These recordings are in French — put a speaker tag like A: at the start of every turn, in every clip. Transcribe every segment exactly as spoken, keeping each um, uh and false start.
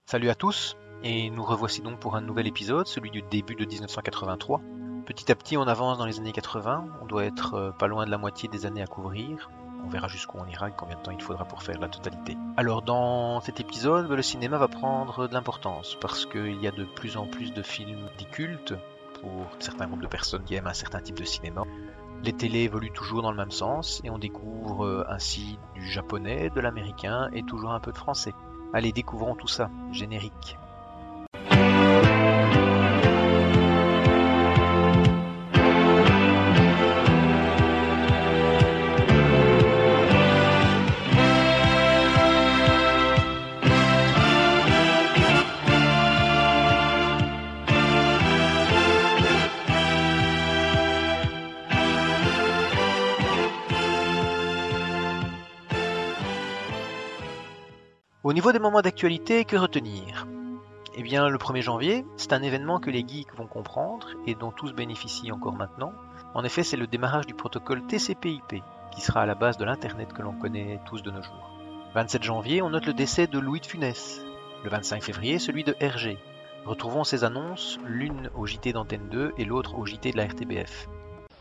A: Salut à tous, et nous revoici donc pour un nouvel épisode, celui du début de dix-neuf cent quatre-vingt-trois. Petit à petit on avance dans les années quatre-vingts, on doit être euh, pas loin de la moitié des années à couvrir. On verra jusqu'où on ira et combien de temps il faudra pour faire la totalité. Alors dans cet épisode, le cinéma va prendre de l'importance, parce qu'il y a de plus en plus de films dits cultes, pour certains groupes de personnes qui aiment un certain type de cinéma. Les télés évoluent toujours dans le même sens, et on découvre euh, ainsi du japonais, de l'américain et toujours un peu de français. Allez, découvrons tout ça. Générique. Au niveau des moments d'actualité, que retenir ? Eh bien, le premier janvier, c'est un événement que les geeks vont comprendre et dont tous bénéficient encore maintenant. En effet, c'est le démarrage du protocole T C P I P, qui sera à la base de l'Internet que l'on connaît tous de nos jours. vingt-sept janvier, on note le décès de Louis de Funès. Le vingt-cinq février, celui de Hergé. Retrouvons ces annonces, l'une au J T d'Antenne deux et l'autre au J T de la R T B F.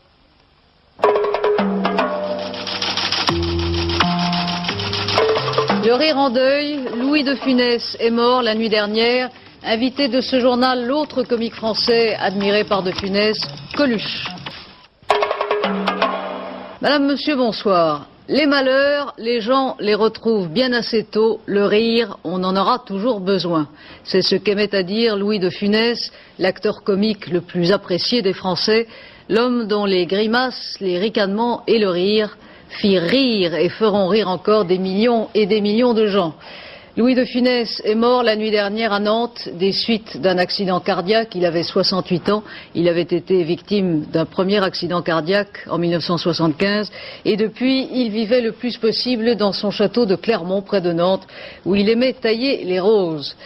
B: Le rire en deuil, Louis de Funès est mort la nuit dernière. Invité de ce journal, l'autre comique français admiré par de Funès, Coluche. Madame, monsieur, bonsoir. Les malheurs, les gens les retrouvent bien assez tôt. Le rire, on en aura toujours besoin. C'est ce qu'aimait à dire Louis de Funès, l'acteur comique le plus apprécié des Français, l'homme dont les grimaces, les ricanements et le rire firent rire et feront rire encore des millions et des millions de gens. Louis de Funès est mort la nuit dernière à Nantes des suites d'un accident cardiaque. Il avait soixante-huit ans. Il avait été victime d'un premier accident cardiaque en mille neuf cent soixante-quinze et depuis, il vivait le plus possible dans son château de Clermont près de Nantes où il aimait tailler les roses.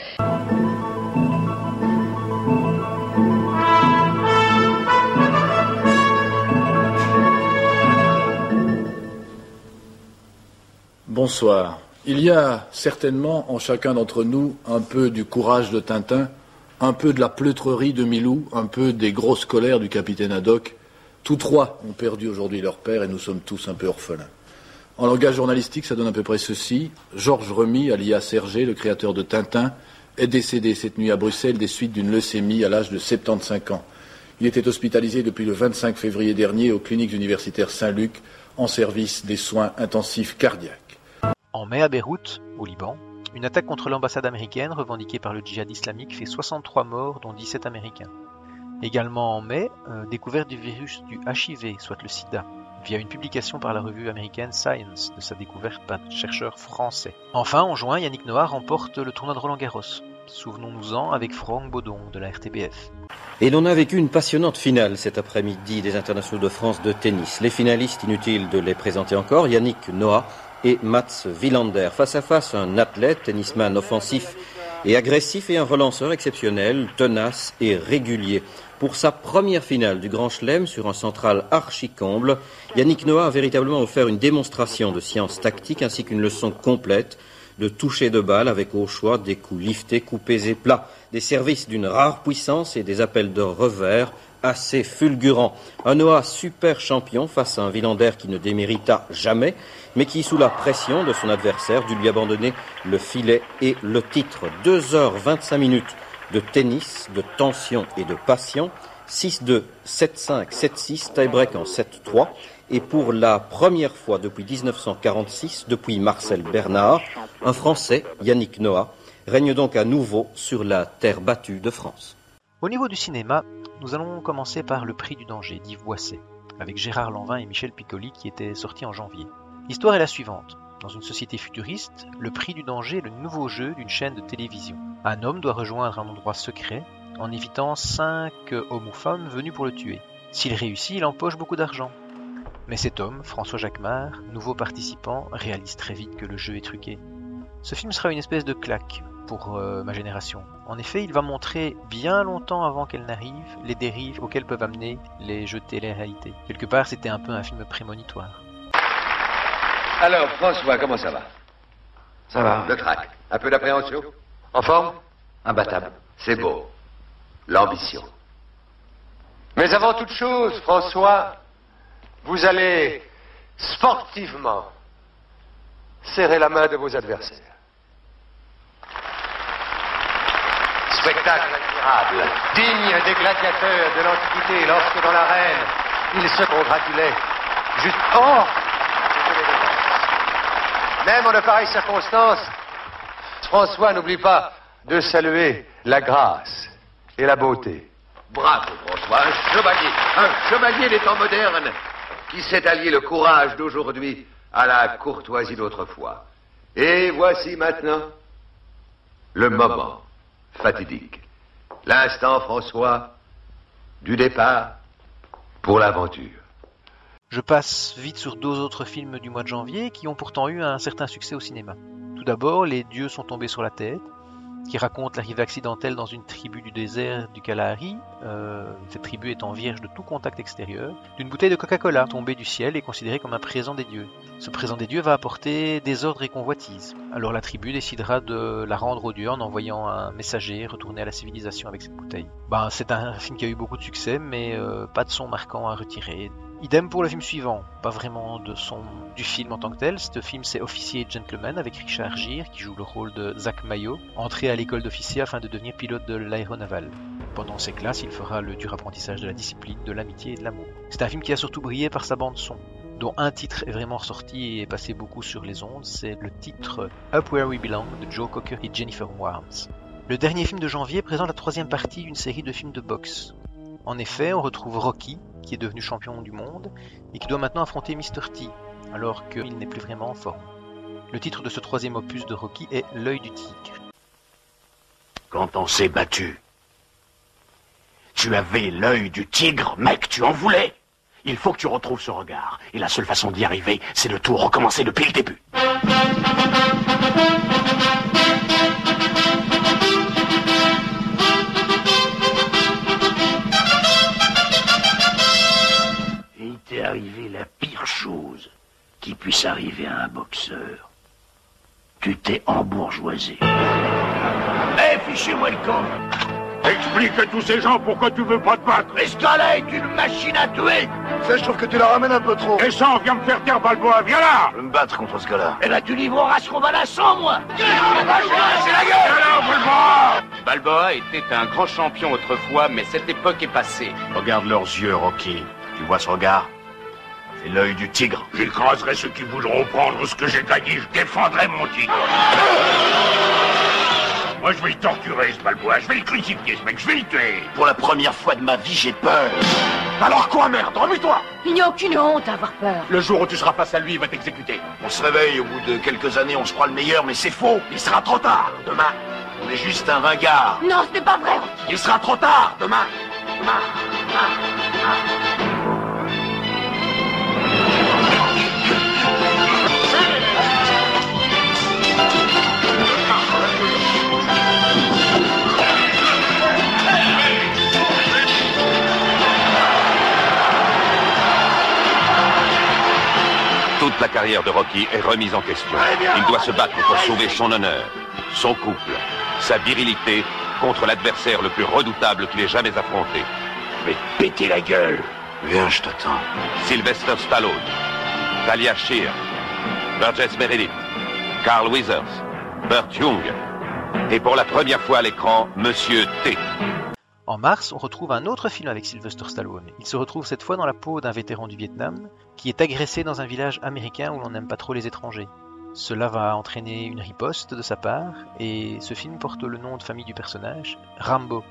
C: Bonsoir. Il y a certainement en chacun d'entre nous un peu du courage de Tintin, un peu de la pleutrerie de Milou, un peu des grosses colères du capitaine Haddock. Tous trois ont perdu aujourd'hui leur père et nous sommes tous un peu orphelins. En langage journalistique, ça donne à peu près ceci. Georges Remy, alias Hergé, le créateur de Tintin, est décédé cette nuit à Bruxelles des suites d'une leucémie à l'âge de soixante-quinze ans. Il était hospitalisé depuis le vingt-cinq février dernier aux cliniques universitaires Saint-Luc en service des soins intensifs cardiaques.
A: En mai à Beyrouth, au Liban, une attaque contre l'ambassade américaine revendiquée par le djihad islamique fait soixante-trois morts, dont dix-sept américains. Également en mai, euh, découverte du virus du H I V, soit le sida, via une publication par la revue américaine Science de sa découverte par chercheurs français. Enfin, en juin, Yannick Noah remporte le tournoi de Roland-Garros. Souvenons-nous-en avec Franck Baudon de la R T B F.
D: Et l'on a vécu une passionnante finale cet après-midi des internationaux de France de tennis. Les finalistes, inutile de les présenter encore, Yannick Noah et Mats Wilander. Face à face, un athlète, tennisman offensif et agressif et un relanceur exceptionnel, tenace et régulier. Pour sa première finale du Grand Chelem sur un central archi-comble, Yannick Noah a véritablement offert une démonstration de science tactique ainsi qu'une leçon complète de toucher de balle avec au choix des coups liftés, coupés et plats, des services d'une rare puissance et des appels de revers assez fulgurants. Un Noah super champion face à un Wilander qui ne démérita jamais, mais qui, sous la pression de son adversaire, dut lui abandonner le filet et le titre. deux heures vingt-cinq minutes de tennis, de tension et de passion. six deux, sept cinq, sept six, tie-break en sept trois. Et pour la première fois depuis dix-neuf cent quarante-six, depuis Marcel Bernard, un Français, Yannick Noah, règne donc à nouveau sur la terre battue de France.
A: Au niveau du cinéma, nous allons commencer par Le Prix du danger d'Yves Boisset, avec Gérard Lanvin et Michel Piccoli qui était sorti en janvier. L'histoire est la suivante. Dans une société futuriste, le prix du danger est le nouveau jeu d'une chaîne de télévision. Un homme doit rejoindre un endroit secret en évitant cinq hommes ou femmes venus pour le tuer. S'il réussit, il empoche beaucoup d'argent. Mais cet homme, François Jacquemart, nouveau participant, réalise très vite que le jeu est truqué. Ce film sera une espèce de claque pour euh, ma génération. En effet, il va montrer bien longtemps avant qu'elle n'arrive les dérives auxquelles peuvent amener les jeux de télé-réalité. Quelque part, c'était un peu un film prémonitoire.
E: Alors, François, comment ça va?
F: Ça va.
E: Le trac. Un peu d'appréhension? En forme? Imbattable. C'est beau. L'ambition.
F: Mais avant toute chose, François, vous allez sportivement serrer la main de vos adversaires. Spectacle admirable, digne des gladiateurs de l'Antiquité, lorsque dans l'arène, ils se congratulaient. Juste hors de l'élégance. Même en de pareilles circonstances, François n'oublie pas de saluer la grâce et la beauté.
E: Bravo, François, un chevalier, un chevalier des temps modernes, qui sait allier le courage d'aujourd'hui à la courtoisie d'autrefois. Et voici maintenant le moment fatidique. L'instant, François, du départ pour l'aventure.
A: Je passe vite sur deux autres films du mois de janvier qui ont pourtant eu un certain succès au cinéma. Tout d'abord, Les dieux sont tombés sur la tête, qui raconte l'arrivée accidentelle dans une tribu du désert du Kalahari, euh, cette tribu étant vierge de tout contact extérieur, d'une bouteille de Coca-Cola tombée du ciel et considérée comme un présent des dieux. Ce présent des dieux va apporter désordre et convoitise. Alors la tribu décidera de la rendre aux dieux en envoyant un messager retourner à la civilisation avec cette bouteille. Ben, c'est un film qui a eu beaucoup de succès, mais euh, pas de son marquant à retirer. Idem pour le film suivant, pas vraiment de son du film en tant que tel. Ce film, c'est Officier et Gentleman avec Richard Gere qui joue le rôle de Zach Mayo, entré à l'école d'officier afin de devenir pilote de l'aéronaval. Pendant ses classes, il fera le dur apprentissage de la discipline, de l'amitié et de l'amour. C'est un film qui a surtout brillé par sa bande son, dont un titre est vraiment ressorti et est passé beaucoup sur les ondes, c'est le titre Up Where We Belong de Joe Cocker et Jennifer Warnes. Le dernier film de janvier présente la troisième partie d'une série de films de boxe. En effet, on retrouve Rocky, qui est devenu champion du monde, et qui doit maintenant affronter mister T, alors qu'il n'est plus vraiment en forme. Le titre de ce troisième opus de Rocky est L'œil du tigre.
G: Quand on s'est battu, tu avais l'œil du tigre, mec, tu en voulais. Il faut que tu retrouves ce regard, et la seule façon d'y arriver, c'est de tout recommencer depuis le début. Il t'est arrivé la pire chose qui puisse arriver à un boxeur. Tu t'es embourgeoisé. Eh, fichez-moi le camp. Explique à tous ces gens pourquoi tu veux pas te battre. Escala est une machine à tuer.
H: Ça, je trouve que tu la ramènes un peu trop.
G: Et ça, on vient me faire taire Balboa, viens là. Je veux me battre contre ce gars-là. Eh ben, tu livreras ce combat là sans moi. C'est la gueule. Alors, Balboa.
I: Balboa était un grand champion autrefois, mais cette époque est passée.
G: Regarde leurs yeux, Rocky. Tu vois ce regard? C'est l'œil du tigre. J'écraserai ceux qui voudront prendre ce que j'ai gagné. Je défendrai mon tigre. Moi, je vais le torturer, ce Balboa. Je vais le crucifier, ce mec. Je vais le tuer. Pour la première fois de ma vie, j'ai peur. Alors quoi, merde? Remue-toi.
J: Il n'y a aucune honte à avoir peur.
G: Le jour où tu seras face à lui, il va t'exécuter. On se réveille, au bout de quelques années, on se croit le meilleur, mais c'est faux. Il sera trop tard. Demain, on est juste un ringard.
J: Non, ce n'est pas vrai.
G: Il sera trop tard. Demain. Demain. Demain. Demain.
I: Toute la carrière de Rocky est remise en question. Il doit se battre pour sauver son honneur, son couple, sa virilité contre l'adversaire le plus redoutable qu'il ait jamais affronté.
G: Mais péter la gueule. Viens, je t'attends.
I: Sylvester Stallone, Talia Shire, Burgess Meredith, Carl Weathers, Burt Young et pour la première fois à l'écran, Monsieur T.
A: En mars, on retrouve un autre film avec Sylvester Stallone. Il se retrouve cette fois dans la peau d'un vétéran du Vietnam qui est agressé dans un village américain où l'on n'aime pas trop les étrangers. Cela va entraîner une riposte de sa part et ce film porte le nom de famille du personnage, Rambo.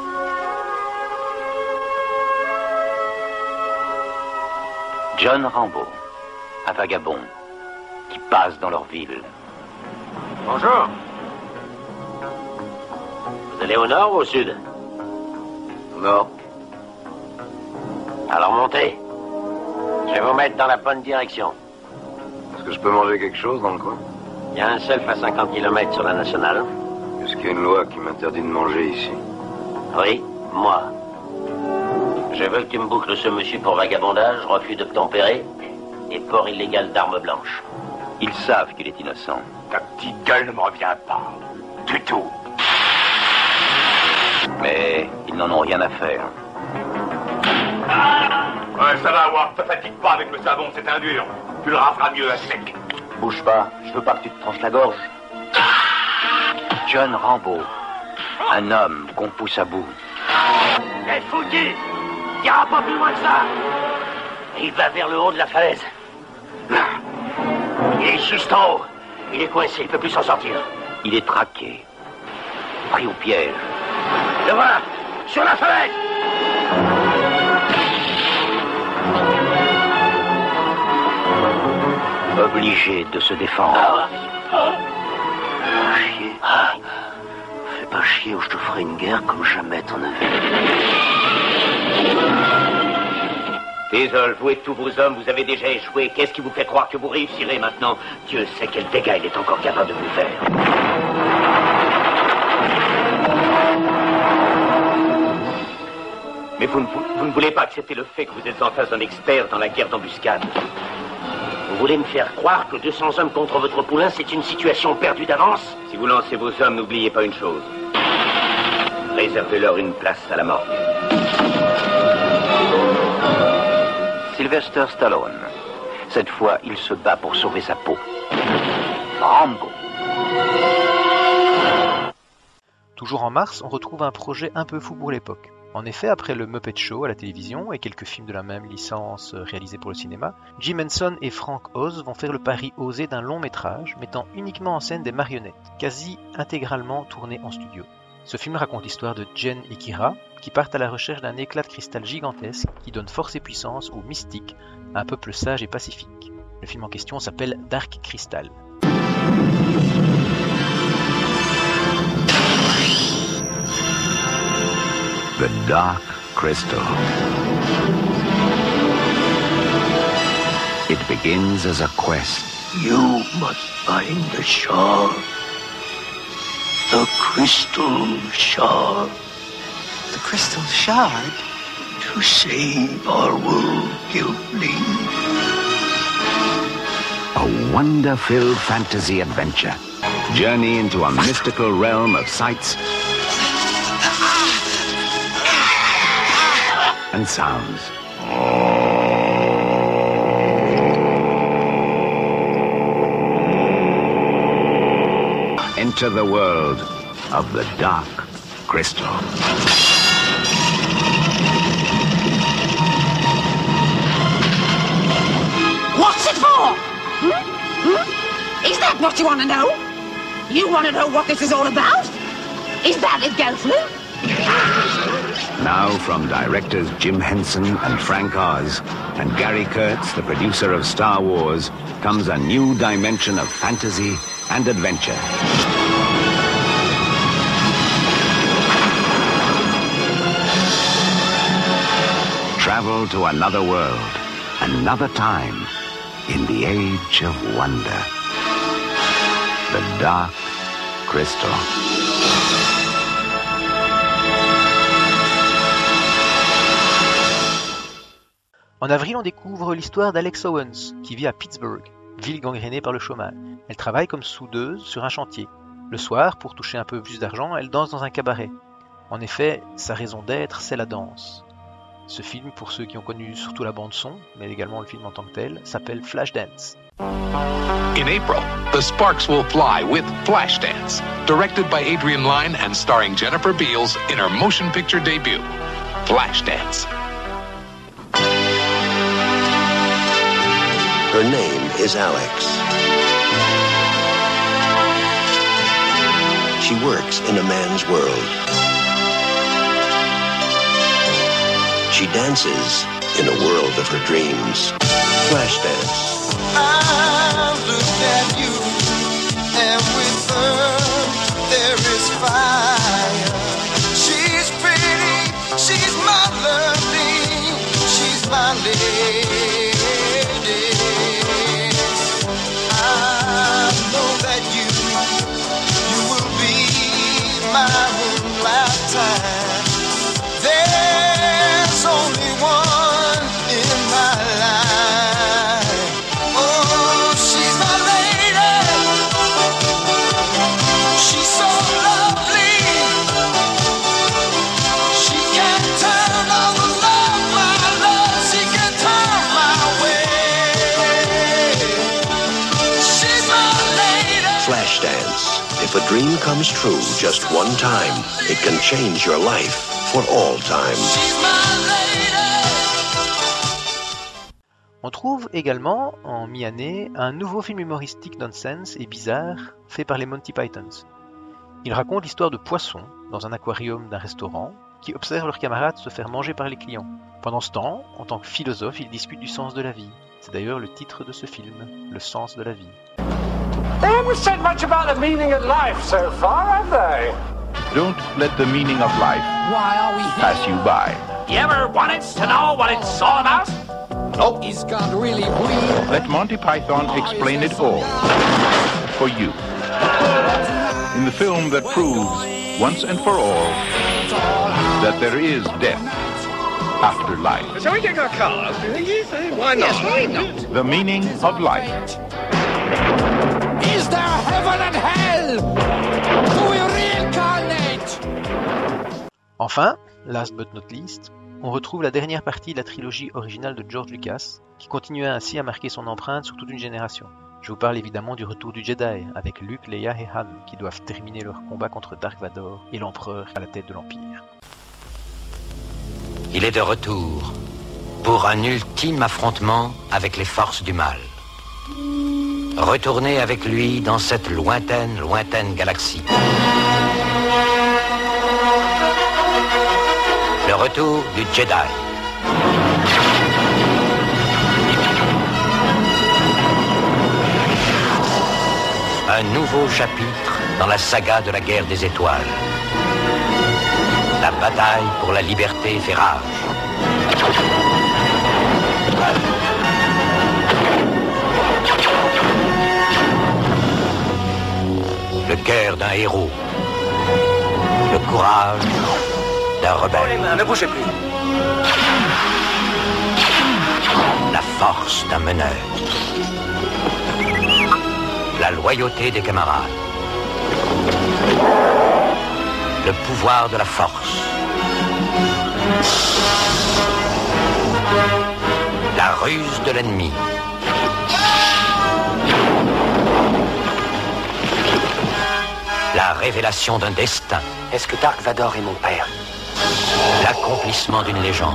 K: John Rambo, un vagabond qui passe dans leur ville.
F: Bonjour.
K: Vous allez au nord ou au sud?
F: Non.
K: Alors montez. Je vais vous mettre dans la bonne direction.
F: Est-ce que je peux manger quelque chose dans le coin?
K: Il y a un self à cinquante kilomètres sur la nationale.
F: Est-ce qu'il y a une loi qui m'interdit de manger ici?
K: Oui, moi. Je veux que tu me boucles ce monsieur pour vagabondage, refus d'obtempérer et port illégal d'armes blanches.
F: Ils savent qu'il est innocent.
G: Ta petite gueule ne me revient pas. Du tout.
K: n'en ont rien à faire.
L: Ouais, ça va, Ward, te fatigue pas avec le savon, c'est un dur. Tu le raferas mieux à sec.
K: Bouge pas, je veux pas que tu te tranches la gorge. John Rambo, un homme qu'on pousse à bout.
G: T'es foutu! T'iras pas plus loin que ça! Il va vers le haut de la falaise. Il est juste en haut. Il est coincé, il peut plus s'en sortir.
K: Il est traqué, pris au piège.
G: Le voilà, sur la falaise!
K: Obligé de se défendre.
G: Ah, ah. Chier. Ah. Fais pas chier ou je te ferai une guerre comme jamais t'en as vu.
K: Désolé, vous et tous vos hommes, vous avez déjà échoué. Qu'est-ce qui vous fait croire que vous réussirez maintenant? Dieu sait quel dégât il est encore capable de vous faire. Mais vous ne, vous ne voulez pas accepter le fait que vous êtes en face d'un expert dans la guerre d'embuscade. Vous voulez me faire croire que deux cents hommes contre votre poulain, c'est une situation perdue d'avance? Si vous lancez vos hommes, n'oubliez pas une chose. Réservez-leur une place à la mort. Sylvester Stallone. Cette fois, il se bat pour sauver sa peau. Rambo.
A: Toujours en mars, on retrouve un projet un peu fou pour l'époque. En effet, après le Muppet Show à la télévision et quelques films de la même licence réalisés pour le cinéma, Jim Henson et Frank Oz vont faire le pari osé d'un long métrage mettant uniquement en scène des marionnettes, quasi intégralement tournées en studio. Ce film raconte l'histoire de Jen et Kira, qui partent à la recherche d'un éclat de cristal gigantesque qui donne force et puissance aux mystiques, un peuple sage et pacifique. Le film en question s'appelle Dark Crystal.
M: The Dark Crystal. It begins as a quest.
G: You must find the shard. The crystal shard.
N: The crystal shard?
G: To save our world, Guiltling.
M: A wonder-filled fantasy adventure. Journey into a mystical realm of sights and sounds. Enter the world of the Dark Crystal.
J: What's it for? Hmm? Hmm? Is that what you want to know? You want to know what this is all about? Is that it, Gelfling?
M: Now from directors Jim Henson and Frank Oz and Gary Kurtz, the producer of Star Wars, comes a new dimension of fantasy and adventure. Travel to another world, another time, in the age of wonder. The Dark Crystal.
A: En avril, on découvre l'histoire d'Alex Owens, qui vit à Pittsburgh, ville gangrénée par le chômage. Elle travaille comme soudeuse sur un chantier. Le soir, pour toucher un peu plus d'argent, elle danse dans un cabaret. En effet, sa raison d'être, c'est la danse. Ce film, pour ceux qui ont connu surtout la bande-son, mais également le film en tant que tel, s'appelle Flashdance.
O: In April, the sparks will fly with Flashdance, directed by Adrian Lyne and starring Jennifer Beals in her motion picture debut, Flashdance.
P: Her name is Alex. She works in a man's world. She dances in a world of her dreams. Flashdance.
Q: I look at you, and with her there is fire. She's pretty, she's my lovely, she's my lady. I know that you, you will be my whole lifetime. There's only one in my life. Oh, she's my lady. She's so lovely. She can
P: a dream comes true just one time, it can change your life for all time.
A: On trouve également, en mi-année, un nouveau film humoristique nonsense et bizarre fait par les Monty Pythons. Il raconte l'histoire de poissons dans un aquarium d'un restaurant qui observent leurs camarades se faire manger par les clients. Pendant ce temps, en tant que philosophe, ils discutent du sens de la vie. C'est d'ailleurs le titre de ce film, Le sens de la vie.
L: They haven't said much about the meaning of life so far, have they?
I: Don't let the meaning of life
J: Why are we here?
I: pass you by.
L: You ever wanted to know what it's all about?
J: Nope. Is God really real?
I: Let Monty Python explain it all for you. In the film that proves, once and for all, that there is death after life.
L: Shall we take our car? Why not? Yes, why not?
I: The meaning of life.
J: Is there heaven and hell? Do we reincarnate?
A: Enfin, last but not least, on retrouve la dernière partie de la trilogie originale de George Lucas, qui continuait ainsi à marquer son empreinte sur toute une génération. Je vous parle évidemment du retour du Jedi, avec Luke, Leia et Han, qui doivent terminer leur combat contre Dark Vador et l'Empereur à la tête de l'Empire.
K: Il est de retour pour un ultime affrontement avec les forces du mal. Retournez avec lui dans cette lointaine, lointaine galaxie. Le retour du Jedi. Un nouveau chapitre dans la saga de la guerre des étoiles. La bataille pour la liberté fait rage. Le cœur d'un héros. Le courage d'un rebelle.
L: Ne bougez plus.
K: La force d'un meneur. La loyauté des camarades. Le pouvoir de la force. La ruse de l'ennemi. La révélation d'un destin.
F: Est-ce que Dark Vador est mon père?
K: L'accomplissement d'une légende.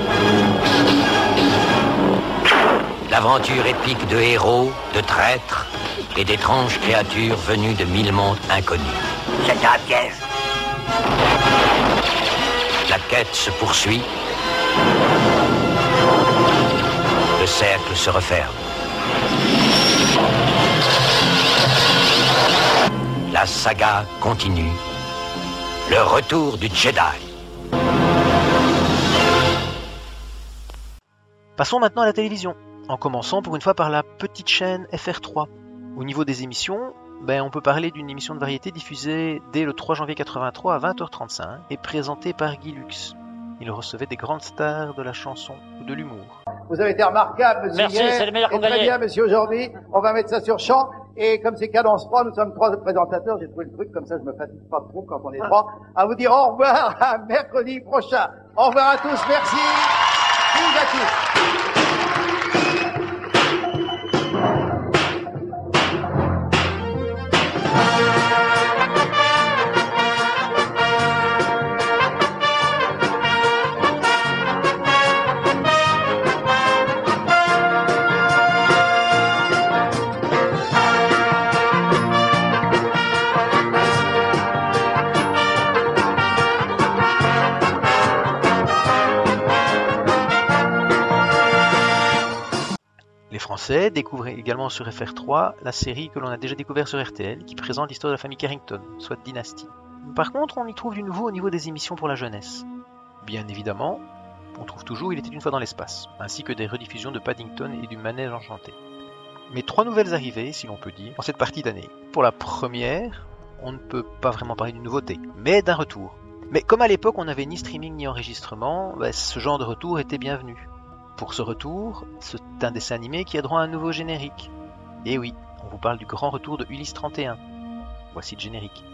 K: L'aventure épique de héros, de traîtres et d'étranges créatures venues de mille mondes inconnus.
L: C'est un piège.
K: La quête se poursuit. Le cercle se referme. La saga continue. Le retour du Jedi.
A: Passons maintenant à la télévision, en commençant pour une fois par la petite chaîne F R trois. Au niveau des émissions, ben, on peut parler d'une émission de variété diffusée dès le trois janvier quatre-vingt-trois à vingt heures trente-cinq et présentée par Guy Lux. Il recevait des grandes stars de la chanson ou de l'humour.
R: Vous avez été remarquable, monsieur.
S: Merci,
R: Guet,
S: c'est le meilleur qu'on
R: et très
S: gagnait.
R: bien, monsieur, aujourd'hui. On va mettre ça sur champ. Et comme c'est Cadence trois, nous sommes trois présentateurs. J'ai trouvé le truc, comme ça je me fatigue pas trop quand on est trois. À vous dire au revoir à mercredi prochain. Au revoir à tous, merci. Tous à tous.
A: Français découvrent également sur F R trois la série que l'on a déjà découvert sur R T L qui présente l'histoire de la famille Carrington, soit Dynasty. Par contre, on y trouve du nouveau au niveau des émissions pour la jeunesse. Bien évidemment, on trouve toujours Il était une fois dans l'espace, ainsi que des rediffusions de Paddington et du Manège enchanté. Mais trois nouvelles arrivées, si l'on peut dire, en cette partie d'année. Pour la première, on ne peut pas vraiment parler d'une nouveauté, mais d'un retour. Mais comme à l'époque on n'avait ni streaming ni enregistrement, bah, ce genre de retour était bienvenu. Pour ce retour, c'est un dessin animé qui a droit à un nouveau générique. Et oui, on vous parle du grand retour de Ulysse trente et un. Voici le générique.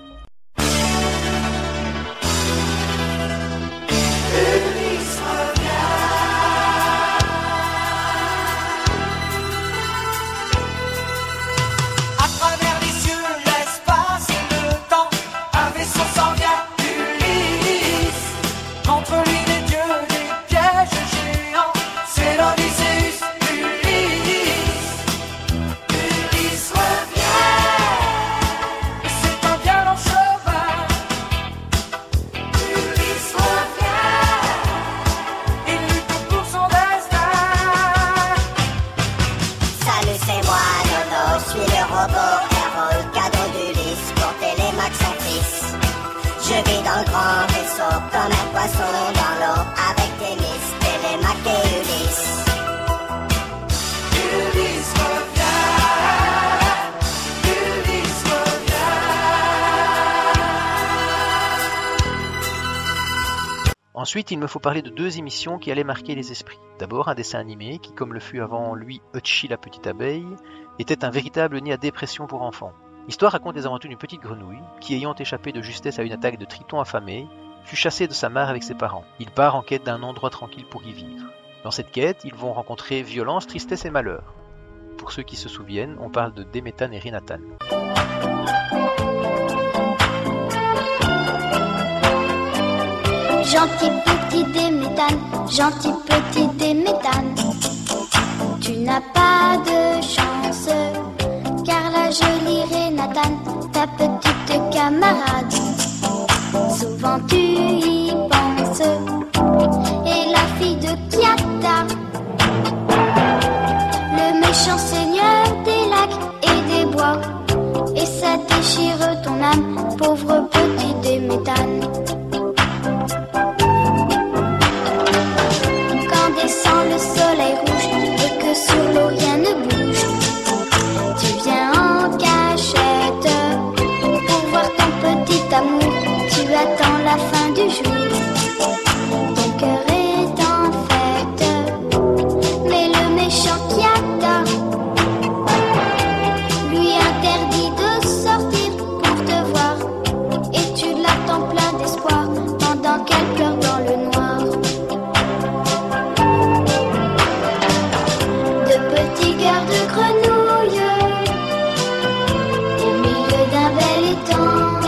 Q: À travers les cieux, l'espace et le
S: dans le grand vaisseau, comme un poisson dans l'eau, avec Témis, Télémaque et Ulysse.
Q: Ulysse revient, Ulysse revient.
A: Ensuite, il me faut parler de deux émissions qui allaient marquer les esprits. D'abord, un dessin animé qui, comme le fut avant lui Hutchie la petite abeille, était un véritable nid à dépression pour enfants. L'histoire raconte les aventures d'une petite grenouille qui, ayant échappé de justesse à une attaque de tritons affamés, fut chassée de sa mare avec ses parents. Il part en quête d'un endroit tranquille pour y vivre. Dans cette quête, ils vont rencontrer violence, tristesse et malheur. Pour ceux qui se souviennent, on parle de Déméthane et Rhinatane.
T: Gentil petit Déméthane, gentil petit Déméthane, tu n'as pas de chance, car la jolie Rhinatane, ta petite camarade, souvent tu y penses, et la fille de Kiata, le méchant seigneur des lacs et des bois, et ça déchire ton âme, pauvre petit Déméthane. Descend le soleil rouge et que sur l'eau rien ne bouge, tu viens en cachette pour voir ton petit amour, tu attends la fin du jour, ton cœur est en fête, mais le méchant Kiata lui interdit de sortir pour te voir, et tu l'attends plein d'espoir pendant qu'elle pleure dans le noir. Petit cœur de grenouille, au milieu d'un bel étang,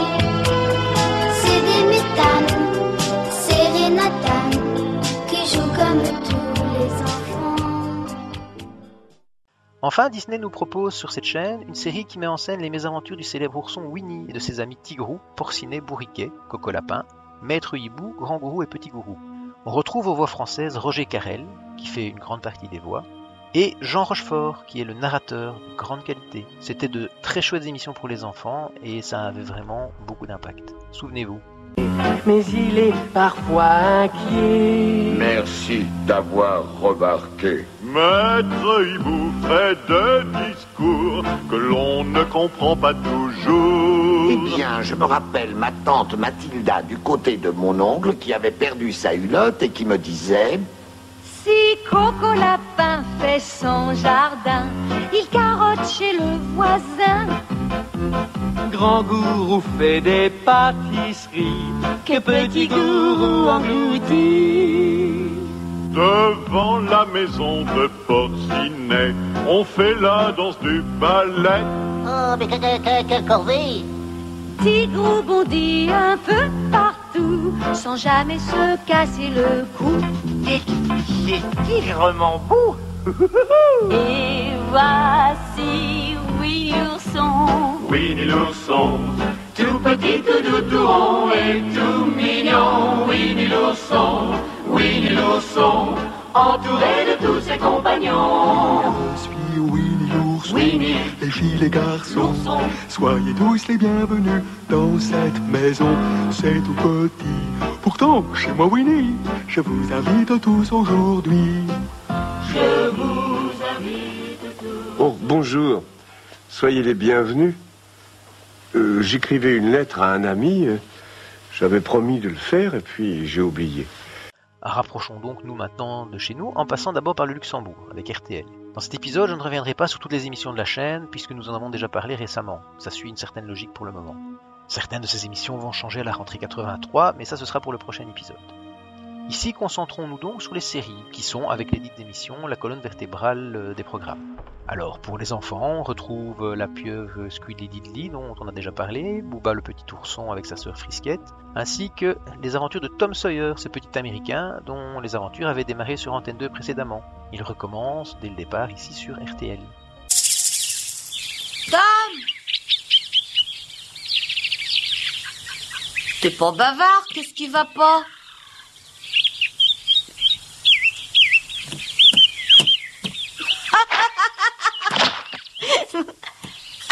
T: c'est Déméthane, c'est Rhinatane, qui jouent comme tous les enfants.
A: Enfin, Disney nous propose sur cette chaîne une série qui met en scène les mésaventures du célèbre ourson Winnie et de ses amis Tigrou, Porcinet, Bourriquet, Coco Lapin, Maître Hibou, Grand Gourou et Petit Gourou. On retrouve aux voix françaises Roger Carrel, qui fait une grande partie des voix, et Jean Rochefort, qui est le narrateur de grande qualité. C'était de très chouettes émissions pour les enfants et ça avait vraiment beaucoup d'impact. Souvenez-vous.
U: Mais il est parfois inquiet.
E: Merci d'avoir remarqué.
V: Maître Hibou fait des discours que l'on ne comprend pas toujours.
G: Eh bien, je me rappelle ma tante Mathilda du côté de mon oncle qui avait perdu sa hulotte et qui me disait...
W: Si Coco Lapin fait son jardin, il carotte chez le voisin.
U: Grand Gourou fait des pâtisseries que Petit Gourou engloutit.
V: Devant la maison de Porcinet, on fait la danse du ballet.
W: Oh, mais que corvée! Tigrou bondit un peu partout, sans jamais se casser le cou.
U: C'est tigrement beau.
W: Et voici Winnie l'ourson.
V: Winnie l'ourson,
W: tout petit, tout doux, tout rond et tout mignon.
V: Winnie l'ourson, Winnie l'ourson,
W: entouré de tous ses compagnons.
X: Je suis Winnie l'ourson,
W: Winnie,
X: les filles, les garçons, soyez tous les bienvenus dans cette maison. C'est tout petit, pourtant chez moi Winnie, je vous invite tous aujourd'hui.
W: Je vous invite tous.
Y: Oh, bonjour, soyez les bienvenus. Euh, j'écrivais une lettre à un ami, euh, j'avais promis de le faire et puis j'ai oublié.
A: Rapprochons donc nous maintenant de chez nous en passant d'abord par le Luxembourg avec R T L. Dans cet épisode, je ne reviendrai pas sur toutes les émissions de la chaîne puisque nous en avons déjà parlé récemment. Ça suit une certaine logique pour le moment. Certaines de ces émissions vont changer à la rentrée quatre-vingt-trois, mais ça ce sera pour le prochain épisode. Ici, concentrons-nous donc sur les séries, qui sont, avec les dites émissions, la colonne vertébrale des programmes. Alors, pour les enfants, on retrouve la pieuvre Squidly Diddly, dont on a déjà parlé, Booba le petit ourson avec sa sœur Frisquette, ainsi que les aventures de Tom Sawyer, ce petit américain dont les aventures avaient démarré sur Antenne deux précédemment. Il recommence dès le départ ici sur R T L.
J: Tom! T'es pas bavard, qu'est-ce qui va pas?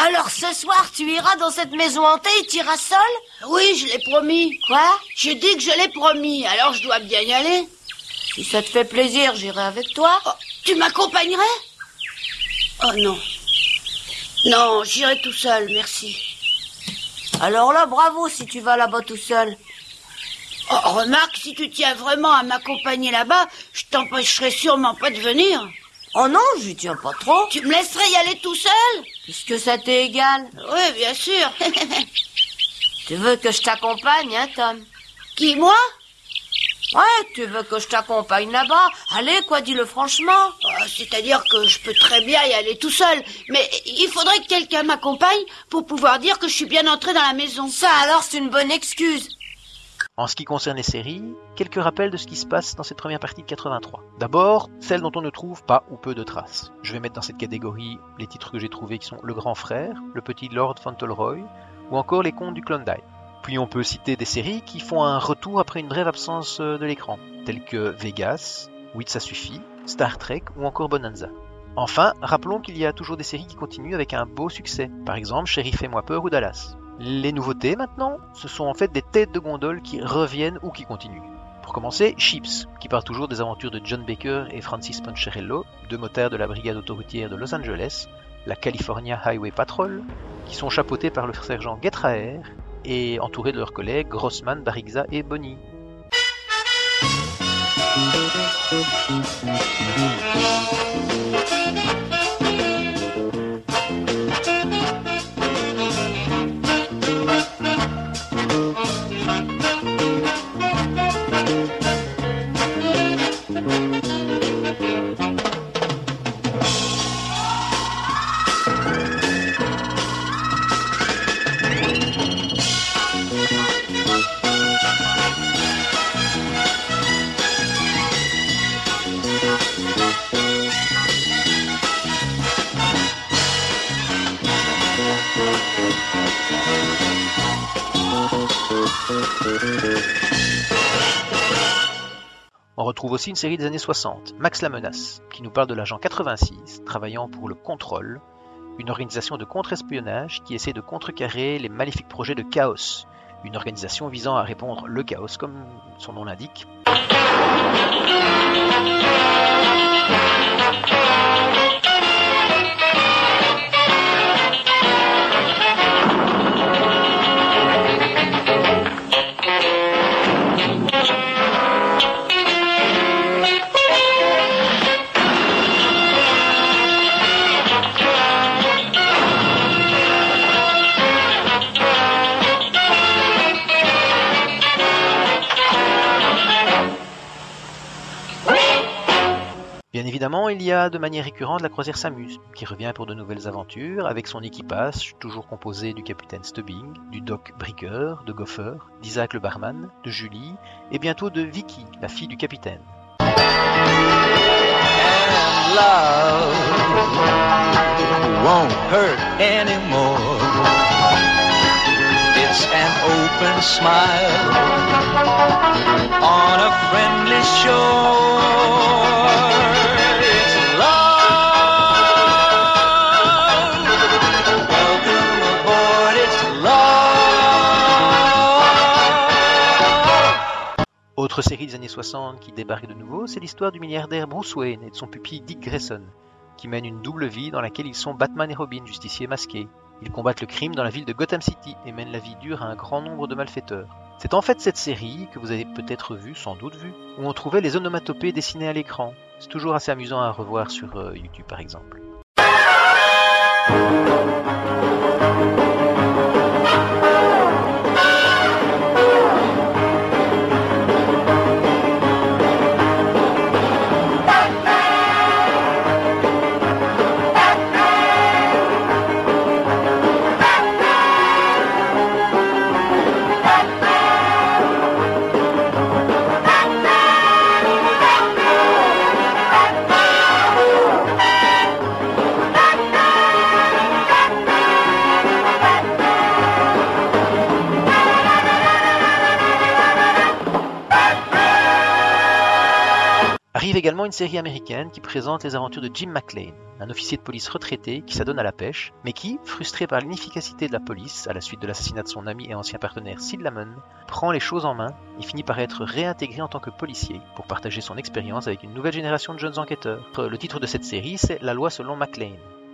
B: Alors ce soir, tu iras dans cette maison hantée et tu iras seul?
C: Oui, je l'ai promis.
B: Quoi?
C: J'ai dit que je l'ai promis, alors je dois bien y aller.
B: Si ça te fait plaisir, j'irai avec toi.
C: Oh, tu m'accompagnerais? Oh non. Non, j'irai tout seul, merci.
B: Alors là, bravo si tu vas là-bas tout seul.
C: Oh, remarque, si tu tiens vraiment à m'accompagner là-bas, je t'empêcherai sûrement pas de venir.
B: Oh non, je tiens pas trop.
C: Tu me laisserais y aller tout seul?
B: Puisque ça t'est égal.
C: Oui, bien sûr.
B: Tu veux que je t'accompagne, hein, Tom?
C: Qui, moi?
B: Ouais, tu veux que je t'accompagne là-bas? Allez, quoi, dis-le franchement.
C: Oh, c'est-à-dire que je peux très bien y aller tout seul, mais il faudrait que quelqu'un m'accompagne pour pouvoir dire que je suis bien entré dans la maison.
B: Ça, alors, c'est une bonne excuse.
A: En ce qui concerne les séries, quelques rappels de ce qui se passe dans cette première partie de quatre-vingt-trois. D'abord, celles dont on ne trouve pas ou peu de traces. Je vais mettre dans cette catégorie les titres que j'ai trouvés qui sont Le Grand Frère, Le Petit Lord Fauntleroy ou encore Les Contes du Klondike. Puis on peut citer des séries qui font un retour après une brève absence de l'écran, telles que Vegas, Oui ça suffit, Star Trek ou encore Bonanza. Enfin, rappelons qu'il y a toujours des séries qui continuent avec un beau succès, par exemple Chérie fais-moi peur ou Dallas. Les nouveautés maintenant, ce sont en fait des têtes de gondole qui reviennent ou qui continuent. Pour commencer, Chips, qui part toujours des aventures de John Baker et Francis Poncherello, deux motards de la brigade autoroutière de Los Angeles, la California Highway Patrol, qui sont chapeautés par le sergent Getraer et entourés de leurs collègues Grossman, Barrixa et Bonnie. On retrouve aussi une série des années soixante, Max la Menace, qui nous parle de l'agent quatre-vingt-six, travaillant pour le Contrôle, une organisation de contre-espionnage qui essaie de contrecarrer les maléfiques projets de Chaos, une organisation visant à répandre le chaos comme son nom l'indique. Bien évidemment, il y a de manière récurrente la croisière s'amuse, qui revient pour de nouvelles aventures, avec son équipage, toujours composé du capitaine Stubbing, du doc Bricker, de Gopher, d'Isaac le barman, de Julie, et bientôt de Vicky, la fille du capitaine.
U: And love won't hurt anymore. It's an open smile on a friendly shore.
A: Autre série des années soixante qui débarque de nouveau, c'est l'histoire du milliardaire Bruce Wayne et de son pupille Dick Grayson, qui mènent une double vie dans laquelle ils sont Batman et Robin, justiciers masqués. Ils combattent le crime dans la ville de Gotham City et mènent la vie dure à un grand nombre de malfaiteurs. C'est en fait cette série, que vous avez peut-être vue, sans doute vue, où on trouvait les onomatopées dessinées à l'écran. C'est toujours assez amusant à revoir sur euh, YouTube par exemple. Arrive également une série américaine qui présente les aventures de Jim McClane, un officier de police retraité qui s'adonne à la pêche, mais qui, frustré par l'inefficacité de la police à la suite de l'assassinat de son ami et ancien partenaire Sid Lamon, prend les choses en main et finit par être réintégré en tant que policier pour partager son expérience avec une nouvelle génération de jeunes enquêteurs. Le titre de cette série, c'est La loi selon McLean.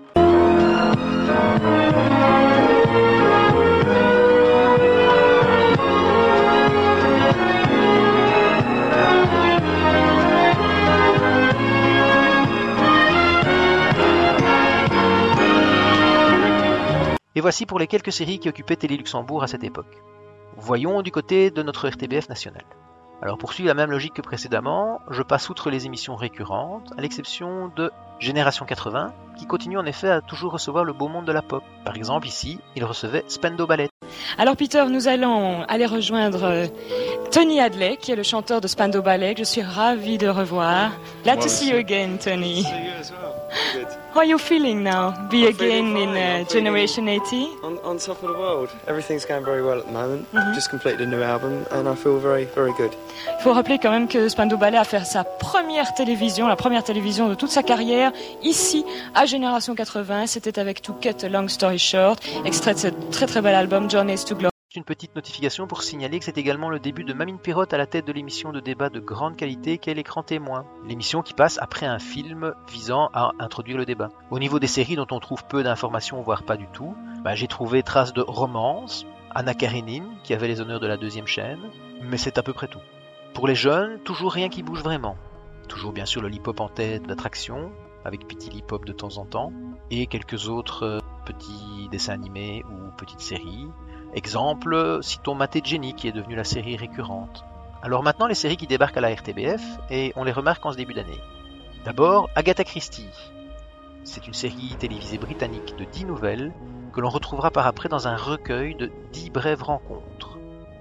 A: Et voici pour les quelques séries qui occupaient Télé Luxembourg à cette époque. Voyons du côté de notre R T B F national. Alors pour suivre la même logique que précédemment, je passe outre les émissions récurrentes, à l'exception de Génération quatre-vingts, qui continue en effet à toujours recevoir le beau monde de la pop. Par exemple ici, il recevait Spandau Ballet.
D: Alors Peter, nous allons aller rejoindre Tony Hadley, qui est le chanteur de Spandau Ballet, que je suis ravie de revoir. Glad to see you again, Tony.
H: See you as well. Good.
D: How are you feeling now? Be
H: I'm
D: again
H: feeling
D: in
H: fine.
D: uh,
H: I'm
D: Generation eighty?
H: On, on top of the world. Everything's going very well at the moment.
D: Mhm.
H: Just completed a new album and I feel very, very good.
D: Il faut rappeler quand même que Spandau Ballet a fait sa première télévision, la première télévision de toute sa carrière, ici, à Génération quatre-vingts. C'était avec To Cut a Long Story Short, extrait de ce très très bel album, Journeys to Glory.
A: Une petite notification pour signaler que c'est également le début de Mamine Pirotte à la tête de l'émission de débat de grande qualité qu'est L'écran témoin. L'émission qui passe après un film visant à introduire le débat. Au niveau des séries dont on trouve peu d'informations, voire pas du tout, bah, j'ai trouvé traces de romance, Anna Karenine, qui avait les honneurs de la deuxième chaîne, mais c'est à peu près tout. Pour les jeunes, toujours rien qui bouge vraiment. Toujours bien sûr le lip-hop en tête d'attraction, avec Petit Lip-hop de temps en temps, et quelques autres euh, petits dessins animés ou petites séries. Exemple, citons Matt et Jenny qui est devenue la série récurrente. Alors maintenant les séries qui débarquent à la R T B F et on les remarque en ce début d'année. D'abord Agatha Christie. C'est une série télévisée britannique de dix nouvelles que l'on retrouvera par après dans un recueil de dix brèves rencontres.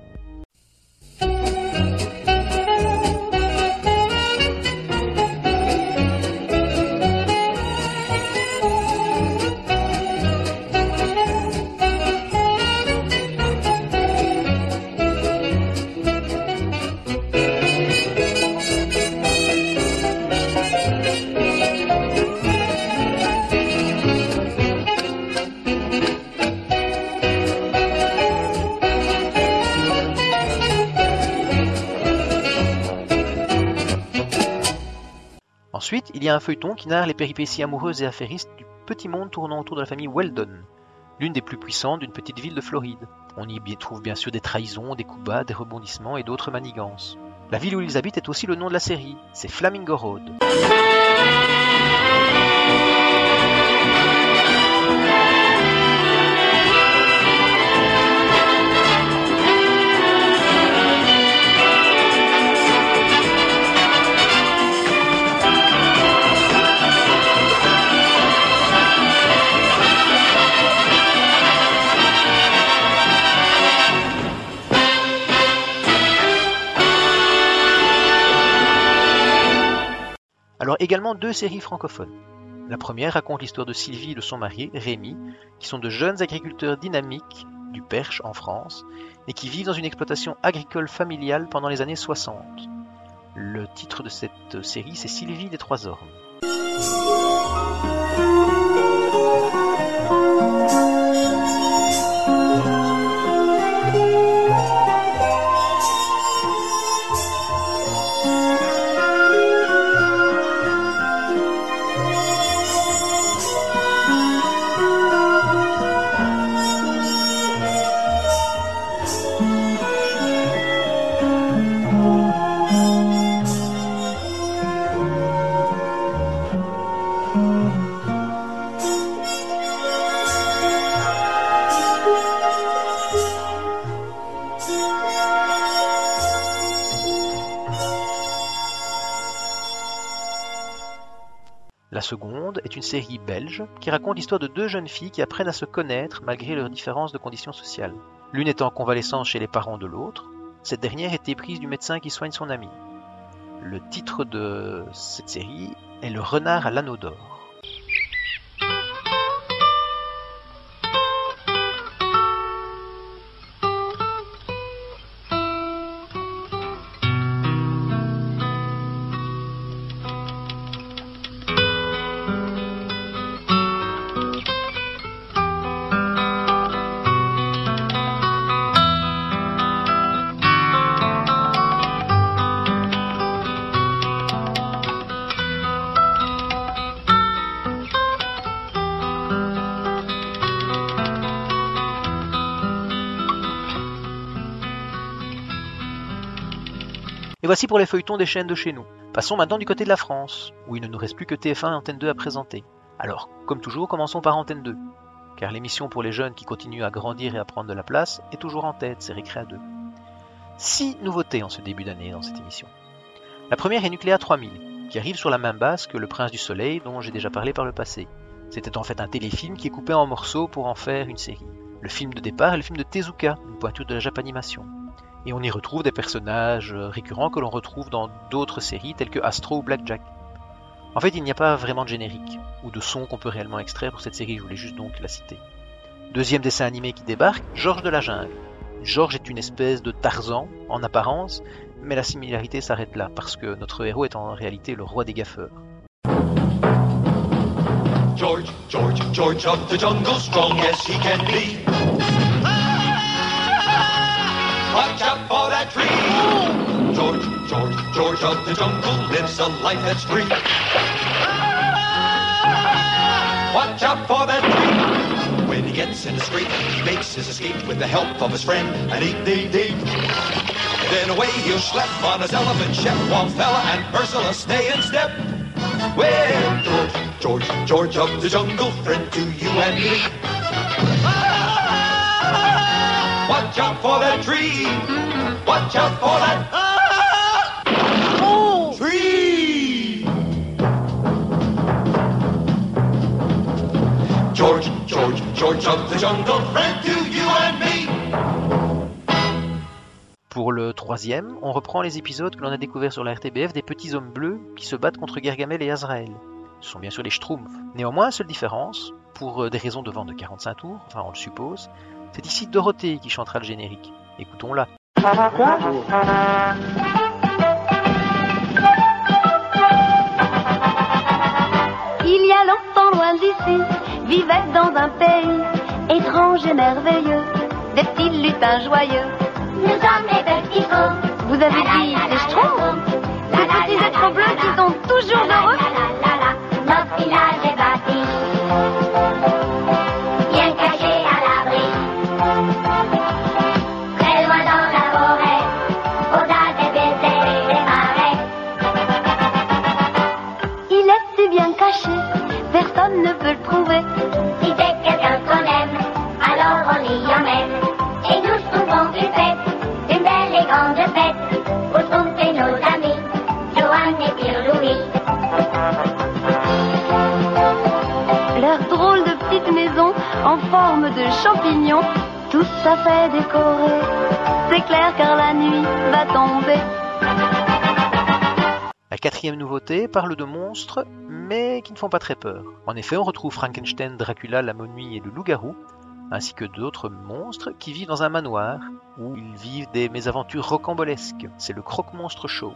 A: Ensuite, il y a un feuilleton qui narre les péripéties amoureuses et affairistes du petit monde tournant autour de la famille Weldon, l'une des plus puissantes d'une petite ville de Floride. On y trouve bien sûr des trahisons, des coups bas, des rebondissements et d'autres manigances. La ville où ils habitent est aussi le nom de la série, c'est Flamingo Road. Alors également deux séries francophones. La première raconte l'histoire de Sylvie et de son mari, Rémi, qui sont de jeunes agriculteurs dynamiques du Perche en France et qui vivent dans une exploitation agricole familiale pendant les années soixante. Le titre de cette série, c'est Sylvie des Trois Ormes. La seconde est une série belge qui raconte l'histoire de deux jeunes filles qui apprennent à se connaître malgré leurs différences de conditions sociales. L'une étant convalescente chez les parents de l'autre, cette dernière est éprise du médecin qui soigne son amie. Le titre de cette série est Le renard à l'anneau d'or. Et voici pour les feuilletons des chaînes de chez nous. Passons maintenant du côté de la France, où il ne nous reste plus que T F un et Antenne deux à présenter. Alors, comme toujours, commençons par Antenne deux, car l'émission pour les jeunes qui continuent à grandir et à prendre de la place est toujours en tête, c'est Récréa deux. Six nouveautés en ce début d'année dans cette émission. La première est Nucléa trois mille, qui arrive sur la même base que Le Prince du Soleil, dont j'ai déjà parlé par le passé. C'était en fait un téléfilm qui est coupé en morceaux pour en faire une série. Le film de départ est le film de Tezuka, une pointure de la Japanimation. Et on y retrouve des personnages récurrents que l'on retrouve dans d'autres séries telles que Astro ou Blackjack. En fait, il n'y a pas vraiment de générique, ou de son qu'on peut réellement extraire pour cette série, je voulais juste donc la citer. Deuxième dessin animé qui débarque, Georges de la Jungle. Georges est une espèce de Tarzan, en apparence, mais la similarité s'arrête là, parce que notre héros est en réalité le roi des gaffeurs.
I: George, George, George of the jungle, strong as he can be. Watch out for that tree. George, George, George of the jungle lives a life that's free. Watch out for that tree. When he gets in a scrape, he makes his escape with the help of his friend, an eight day day. Then away he'll schlep on his elephant ship, while Fella and Ursula stay in step. Well, George, George, George of the jungle, friend to you and me. Watch out for that tree. Watch out for that oh. tree. George, George, George of the jungle, friend to you and me.
A: Pour le troisième, on reprend les épisodes que l'on a découverts sur la R T B F des petits hommes bleus qui se battent contre Gargamel et Azrael. Ce sont bien sûr les Schtroumpfs. Néanmoins, seule différence, pour des raisons de vente de quarante-cinq tours, enfin on le suppose, c'est ici Dorothée qui chantera le générique. Écoutons-la.
W: Il y a longtemps loin d'ici, vivait dans un pays étrange et merveilleux, des petits lutins joyeux. Nous sommes les petits faux. Vous avez dit les Schtroumpfs? Ces petits êtres bleus qui sont toujours heureux. Notre village est bâti, bien caché à l'abri, très loin dans la forêt, au-delà des baisers et des marais. Il est si bien caché, personne ne peut le trouver. Si c'est quelqu'un qu'on aime, alors on y emmène. Et nous trouvons une fête, une belle et grande fête, où sont et nos amis, Johan et Pierre-Louis. Leur drôle de petite maison en forme de champignon, tout ça fait décorer. C'est clair car la nuit va tomber.
A: La quatrième nouveauté parle de monstres, mais qui ne font pas très peur. En effet, on retrouve Frankenstein, Dracula, la momie et le loup-garou, ainsi que d'autres monstres qui vivent dans un manoir, où ils vivent des mésaventures rocambolesques. C'est le Croque-Monstre Show.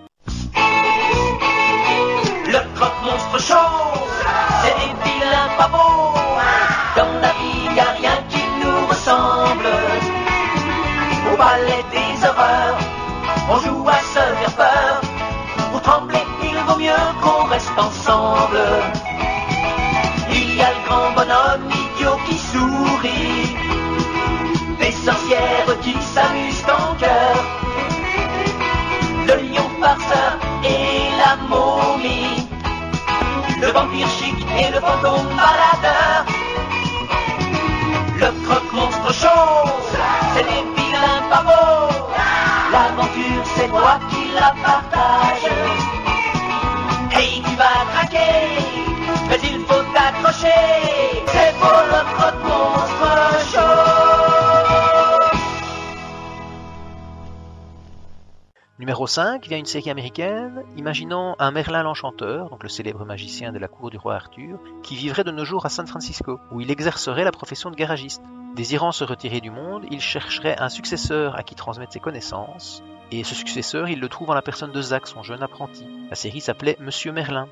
U: Le Croque-Monstre Show, c'est des vilains pas beaux. Dans la vie, y a rien qui nous ressemble. Au ballet des horreurs, on joue à se faire peur. Pour trembler, il vaut mieux qu'on reste ensemble. Il y a le grand bonhomme idiot qui sourit, des sorcières qui s'amusent en cœur, le lion farceur et la momie, le vampire chic et le fantôme baladeur. Le Croque-Monstre Show, c'est des vilains pas beaux. L'aventure, c'est toi qui la partages. Hey, tu vas craquer, mais il faut t'accrocher. C'est pour le Croque-Monstre Show.
A: Numéro cinq vient une série américaine imaginant un Merlin l'Enchanteur, donc le célèbre magicien de la cour du roi Arthur, qui vivrait de nos jours à San Francisco, où il exercerait la profession de garagiste. Désirant se retirer du monde, il chercherait un successeur à qui transmettre ses connaissances, et ce successeur, il le trouve en la personne de Zach, son jeune apprenti. La série s'appelait Monsieur Merlin.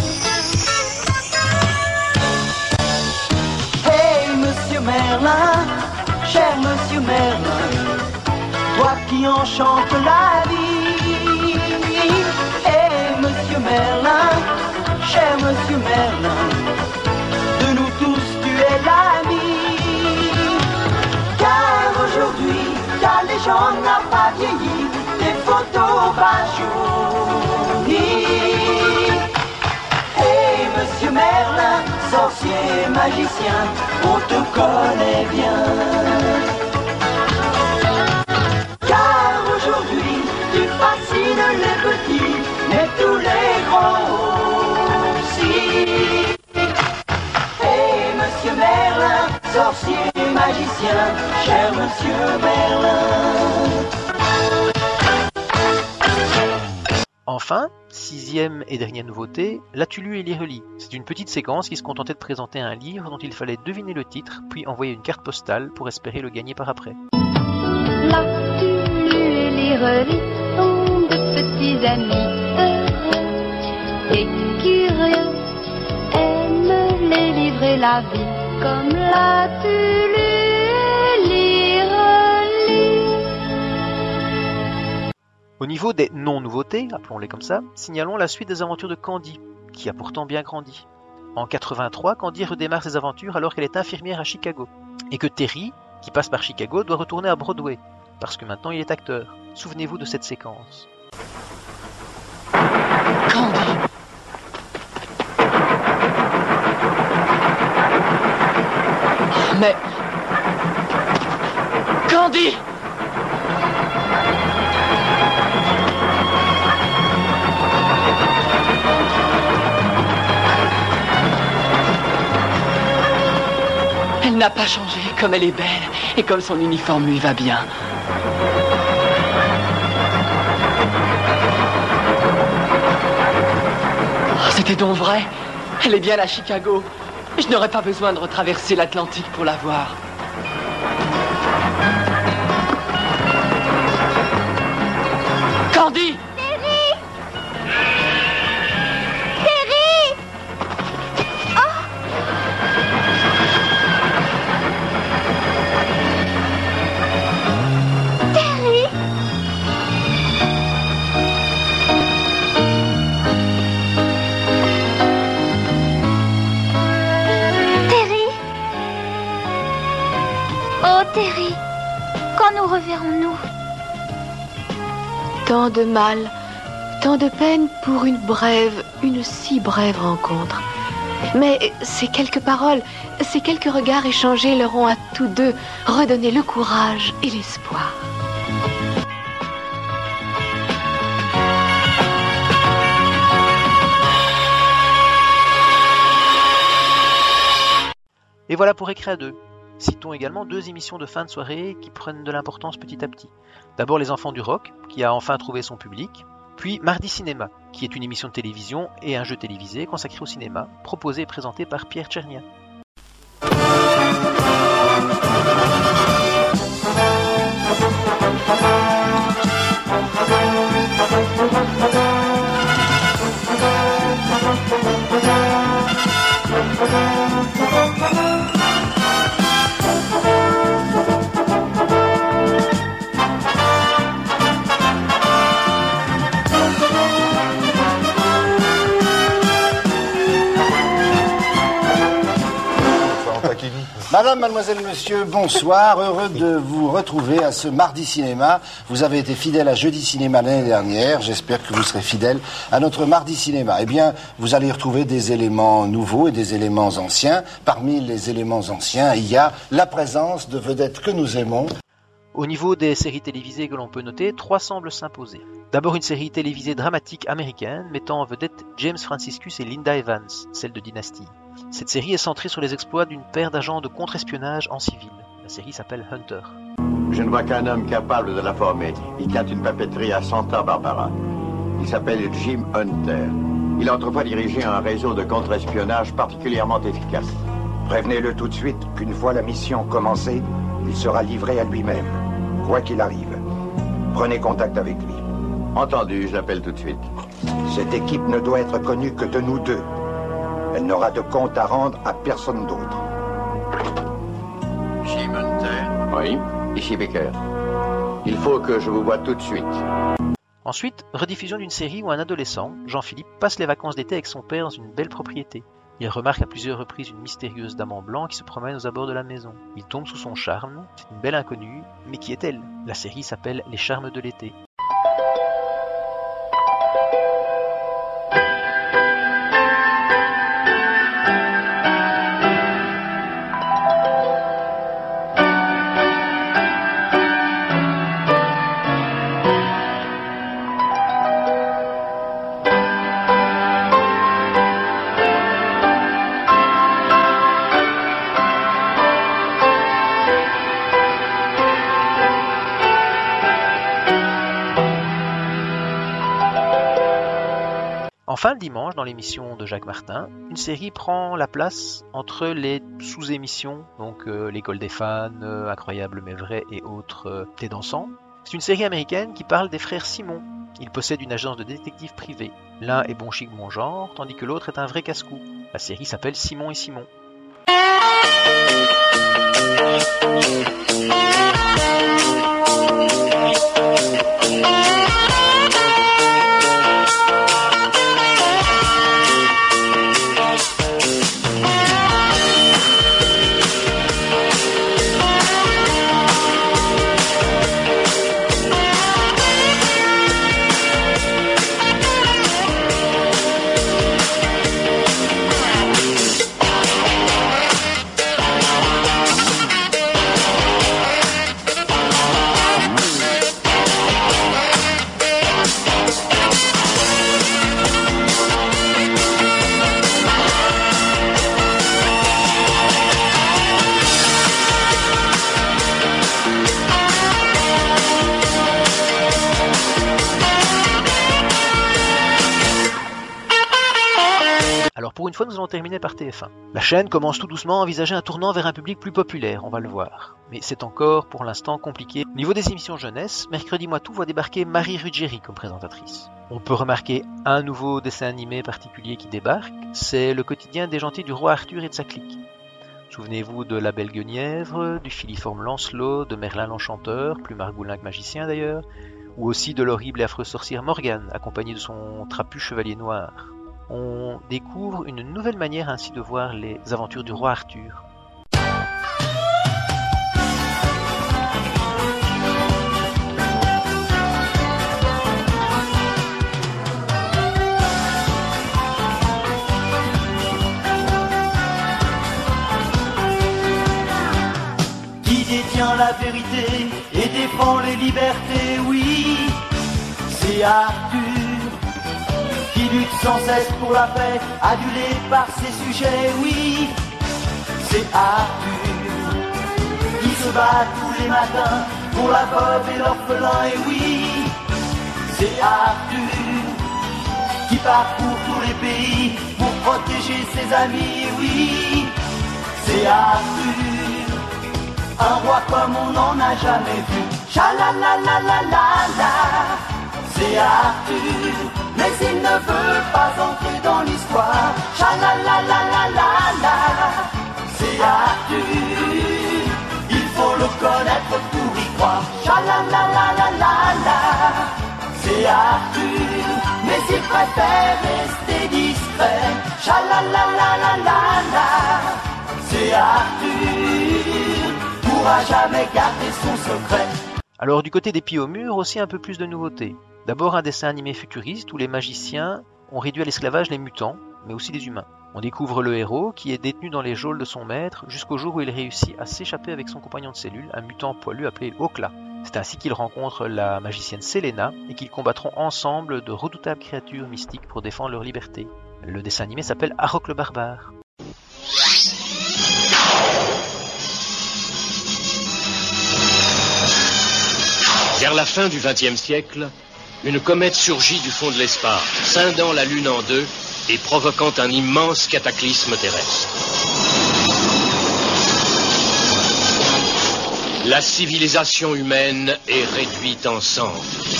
U: Hey, Monsieur Merlin, cher Monsieur Merlin, toi qui enchantes la vie. Hey, Monsieur Merlin, cher Monsieur Merlin, de nous tous tu es l'ami. Car aujourd'hui, ta légende n'a pas vieilli, tes photos Bajouri. Hey, monsieur Merlin, sorcier, magicien, on te connaît bien. Car aujourd'hui, tu fascines les petits, mais tous les grands aussi. Hey, monsieur Merlin, sorcier, magicien, cher monsieur Merlin.
A: Enfin, sixième et dernière nouveauté, L'as-tu lu et l'y relis. C'est une petite séquence qui se contentait de présenter un livre dont il fallait deviner le titre, puis envoyer une carte postale pour espérer le gagner par après.
W: L'as-tu lu et l'y relis sont de petits amis heureux et curieux, aiment les livres et la vie, comme l'as-tu lu et l'y relis.
A: Au niveau des non-nouveautés, appelons-les comme ça, signalons la suite des aventures de Candy, qui a pourtant bien grandi. En quatre-vingt-trois, Candy redémarre ses aventures alors qu'elle est infirmière à Chicago, et que Terry, qui passe par Chicago, doit retourner à Broadway, parce que maintenant il est acteur. Souvenez-vous de cette séquence.
J: Candy. Mais... Candy! Elle n'a pas changé, comme elle est belle, et comme son uniforme lui va bien. Oh, c'était donc vrai. Elle est bien à Chicago. Je n'aurais pas besoin de retraverser l'Atlantique pour la voir. Candy!
W: Terry! Terry! Oh! Terry! Terry! Oh Terry! Quand nous reverrons-nous?
F: Tant de mal, tant de peine pour une brève, une si brève rencontre. Mais ces quelques paroles, ces quelques regards échangés leur ont à tous deux redonné le courage et l'espoir.
A: Et voilà pour Écrit à deux. Citons également deux émissions de fin de soirée qui prennent de l'importance petit à petit. D'abord Les Enfants du Rock, qui a enfin trouvé son public, puis Mardi Cinéma, qui est une émission de télévision et un jeu télévisé consacré au cinéma, proposé et présenté par Pierre Tchernia.
M: Madame, mademoiselle, monsieur, bonsoir. Heureux de vous retrouver à ce Mardi Cinéma. Vous avez été fidèle à Jeudi Cinéma l'année dernière. J'espère que vous serez fidèle à notre Mardi Cinéma. Eh bien, vous allez retrouver des éléments nouveaux et des éléments anciens. Parmi les éléments anciens, il y a la présence de vedettes que nous aimons.
A: Au niveau des séries télévisées que l'on peut noter, trois semblent s'imposer. D'abord une série télévisée dramatique américaine mettant en vedette James Franciscus et Linda Evans, celle de Dynasty. Cette série est centrée sur les exploits d'une paire d'agents de contre-espionnage en civil. La série s'appelle Hunter.
E: Je ne vois qu'un homme capable de la former. Il tient une papeterie à Santa Barbara. Il s'appelle Jim Hunter. Il a autrefois dirigé un réseau de contre-espionnage particulièrement efficace.
N: Prévenez-le tout de suite qu'une fois la mission commencée, il sera livré à lui-même, quoi qu'il arrive. Prenez contact avec lui.
E: Entendu, je l'appelle tout de suite.
N: Cette équipe ne doit être connue que de nous deux. Elle n'aura de compte à rendre à personne d'autre.
E: Jim Hunter. Oui, ici Baker. Il faut que je vous voie tout de suite.
A: Ensuite, rediffusion d'une série où un adolescent, Jean-Philippe, passe les vacances d'été avec son père dans une belle propriété. Il remarque à plusieurs reprises une mystérieuse dame en blanc qui se promène aux abords de la maison. Il tombe sous son charme, c'est une belle inconnue, mais qui est-elle? La série s'appelle Les Charmes de l'été. Enfin, le dimanche, dans l'émission de Jacques Martin, une série prend la place entre les sous-émissions, donc euh, L'école des fans, euh, Incroyable mais vrai et autres euh, thé dansants. C'est une série américaine qui parle des frères Simon. Ils possèdent une agence de détectives privés. L'un est bon chic bon genre, tandis que l'autre est un vrai casse-cou. La série s'appelle Simon et Simon. Alors pour une fois, nous allons terminer par T F un. La chaîne commence tout doucement à envisager un tournant vers un public plus populaire, on va le voir. Mais c'est encore, pour l'instant, compliqué. Au niveau des émissions jeunesse, Mercredi Moitou voit débarquer Marie Ruggieri comme présentatrice. On peut remarquer un nouveau dessin animé particulier qui débarque, c'est le quotidien déjanté du roi Arthur et de sa clique. Souvenez-vous de La Belle Guenièvre, du filiforme Lancelot, de Merlin l'Enchanteur, plus margoulin que magicien d'ailleurs, ou aussi de l'horrible et affreuse sorcière Morgane, accompagnée de son trapu chevalier noir. On découvre une nouvelle manière ainsi de voir les aventures du roi Arthur.
U: Qui détient la vérité et défend les libertés, oui, c'est Arthur. Qui lutte sans cesse pour la paix, adulé par ses sujets, oui, c'est Arthur. Qui se bat tous les matins pour la veuve et l'orphelin, et oui, c'est Arthur. Qui parcourt tous les pays pour protéger ses amis, et oui, c'est Arthur. Un roi comme on n'en a jamais vu, cha-la-la-la-la-la-la, c'est Arthur. Mais il ne veut pas entrer dans l'histoire, cha-la-la-la-la-la-la, c'est Arthur. Il faut le connaître pour y croire, cha-la-la-la-la-la-la, c'est Arthur. Mais il préfère rester discret, cha-la-la-la-la-la-la, c'est Arthur. Pourra jamais garder son secret.
A: Alors du côté des pieds au mur, aussi un peu plus de nouveautés. D'abord un dessin animé futuriste où les magiciens ont réduit à l'esclavage les mutants, mais aussi les humains. On découvre le héros qui est détenu dans les geôles de son maître jusqu'au jour où il réussit à s'échapper avec son compagnon de cellule, un mutant poilu appelé Okla. C'est ainsi qu'il rencontre la magicienne Selena et qu'ils combattront ensemble de redoutables créatures mystiques pour défendre leur liberté. Le dessin animé s'appelle Arok le barbare.
K: Vers la fin du vingtième siècle, une comète surgit du fond de l'espace, scindant la Lune en deux et provoquant un immense cataclysme terrestre. La civilisation humaine est réduite en cendres.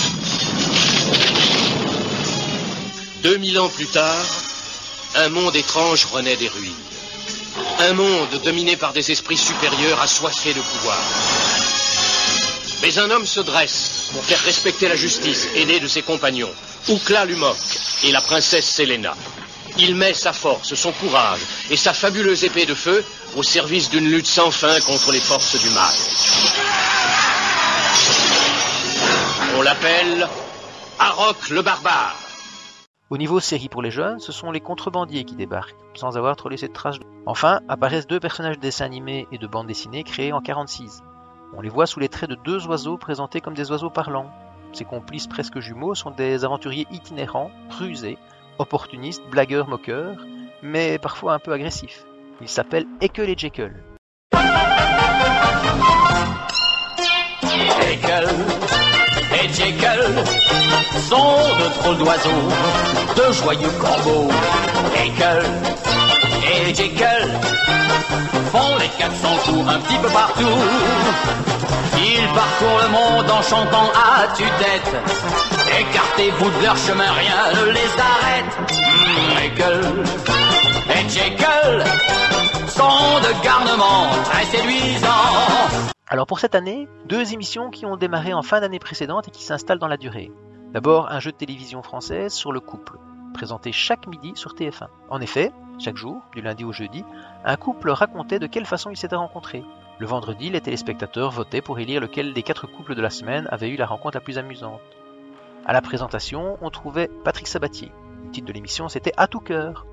K: Deux mille ans plus tard, un monde étrange renaît des ruines. Un monde dominé par des esprits supérieurs assoiffés de pouvoir. Mais un homme se dresse pour faire respecter la justice, aidé de ses compagnons, Oukla Lumok et la princesse Selena. Il met sa force, son courage et sa fabuleuse épée de feu au service d'une lutte sans fin contre les forces du mal. On l'appelle Arok le barbare.
A: Au niveau série pour les jeunes, ce sont les contrebandiers qui débarquent, sans avoir trop laissé de traces. Enfin, apparaissent deux personnages de dessins animés et de bandes dessinées créés en quarante-six. On les voit sous les traits de deux oiseaux présentés comme des oiseaux parlants. Ces complices presque jumeaux sont des aventuriers itinérants, rusés, opportunistes, blagueurs, moqueurs, mais parfois un peu agressifs. Ils s'appellent Ekel et Jekyll.
U: Jekyll et Jekyll sont de drôles d'oiseaux, de joyeux corbeaux. Jekyll et Jekyll font les quatre cents tours un petit peu partout. Ils parcourent le monde en chantant à tue-tête. Écartez-vous de leur chemin, rien ne les arrête. Jekyll et Jekyll sont de garnements très séduisants.
A: Alors pour cette année, deux émissions qui ont démarré en fin d'année précédente et qui s'installent dans la durée. D'abord un jeu de télévision française sur le couple, présenté chaque midi sur T F un. En effet, chaque jour, du lundi au jeudi, un couple racontait de quelle façon ils s'étaient rencontrés. Le vendredi, les téléspectateurs votaient pour élire lequel des quatre couples de la semaine avait eu la rencontre la plus amusante. À la présentation, on trouvait Patrick Sabatier. Le titre de l'émission, c'était À tout cœur.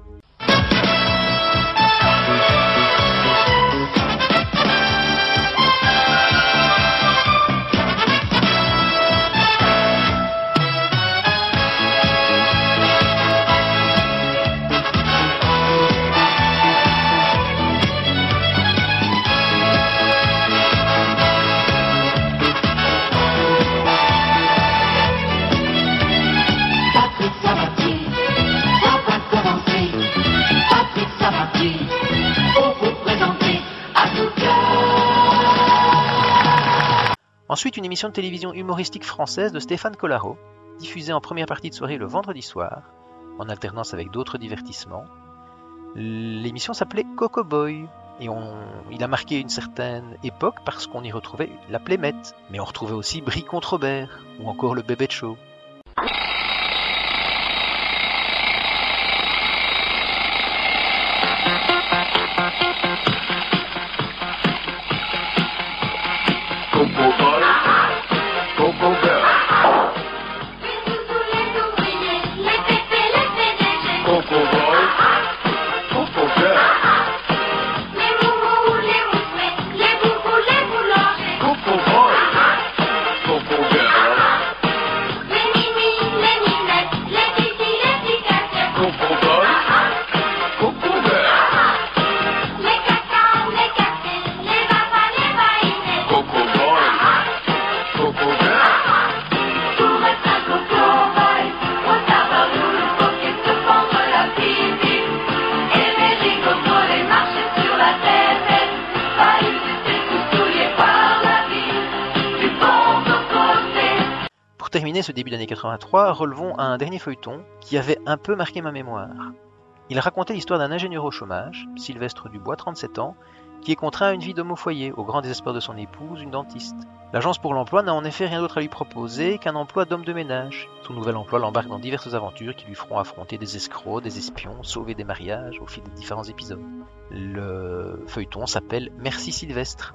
A: Ensuite, une émission de télévision humoristique française de Stéphane Collaro, diffusée en première partie de soirée le vendredi soir, en alternance avec d'autres divertissements. L'émission s'appelait Coco Boy, et on, il a marqué une certaine époque parce qu'on y retrouvait la Plémette, mais on retrouvait aussi Brie contre Robert, ou encore le Bébé de Show. Pour terminer ce début d'année quatre-vingt-trois, relevons un dernier feuilleton qui avait un peu marqué ma mémoire. Il racontait l'histoire d'un ingénieur au chômage, Sylvestre Dubois, trente-sept ans, qui est contraint à une vie d'homme au foyer, au grand désespoir de son épouse, une dentiste. L'agence pour l'emploi n'a en effet rien d'autre à lui proposer qu'un emploi d'homme de ménage. Son nouvel emploi l'embarque dans diverses aventures qui lui feront affronter des escrocs, des espions, sauver des mariages au fil des différents épisodes. Le feuilleton s'appelle Merci Sylvestre.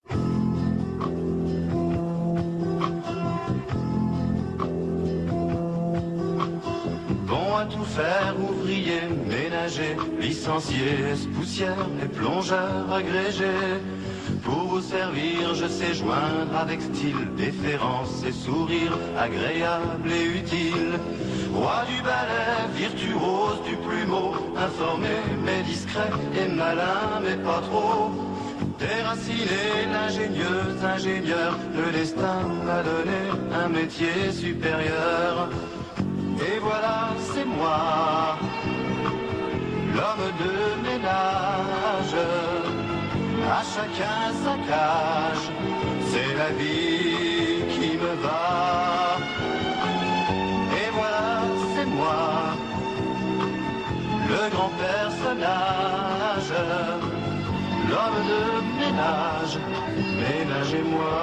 L: Bon à tout faire, ouvrier, ménager, licencié, poussière et plongeur agrégé. Pour vous servir, je sais joindre avec style, déférence et sourire, agréable et utile. Roi du ballet, virtuose du plumeau, informé mais discret et malin mais pas trop. Déraciné, l'ingénieuse, ingénieur, le destin m'a donné un métier supérieur. Et voilà, c'est moi, l'homme de ménage. À chacun sa cage, c'est la vie qui me va. Et voilà, c'est moi, le grand personnage, l'homme de ménage, ménagez-moi.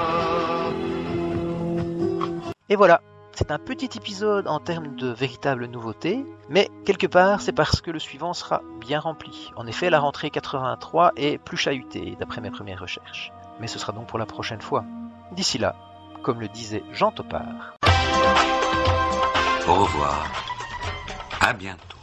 A: Et voilà. C'est un petit épisode en termes de véritable nouveauté, mais quelque part c'est parce que le suivant sera bien rempli. En effet, la rentrée quatre-vingt-trois est plus chahutée d'après mes premières recherches. Mais ce sera donc pour la prochaine fois. D'ici là, comme le disait Jean Topard.
O: Au revoir. À bientôt.